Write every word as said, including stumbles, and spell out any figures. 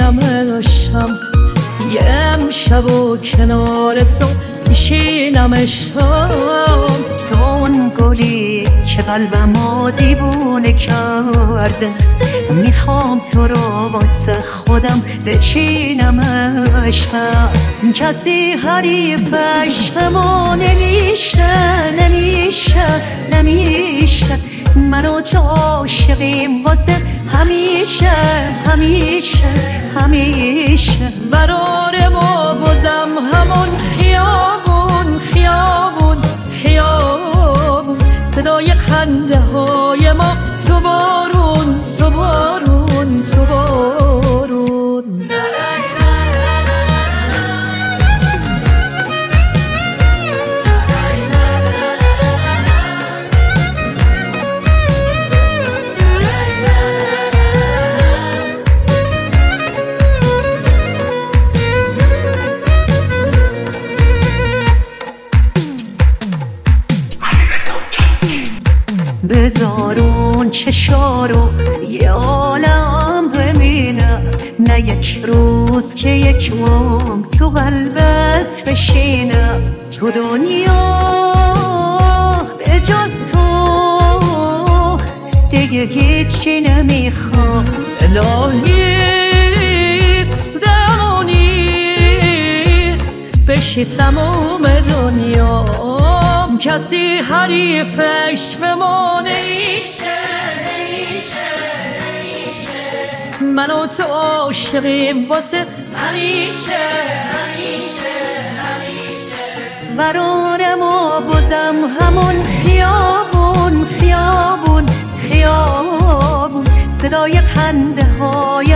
ببینمشم یه امشب و کنار تو میشینمشم. تو اون گلی که قلبمو دیوونه کرده، میخوام تو رو واسه خودم بچینمشم. کسی حریفش همو نمیشه نمیشه نمیشه. منو تو عاشقیم واسه همیشه همیشه همیشه. قرار ما بازم همون خیابون خیابون خیابون. صدای خنده های ما تو بارون تو بارون تو بارون. بذارون چشارو یه عالم ببینم، نه یک روز که یک عمر تو قلبت بشینم. تو دنیا به جز تو دیگه هیچی نمیخوام. الهی دمونی بشی تموم دنیا، کسی حریفش به ما نمیشه نمیشه نمیشه. من و تو عاشقیم واسه همیشه همیشه همیشه. قرار ما بازم همون خیابون خیابون خیابون. صدای خنده های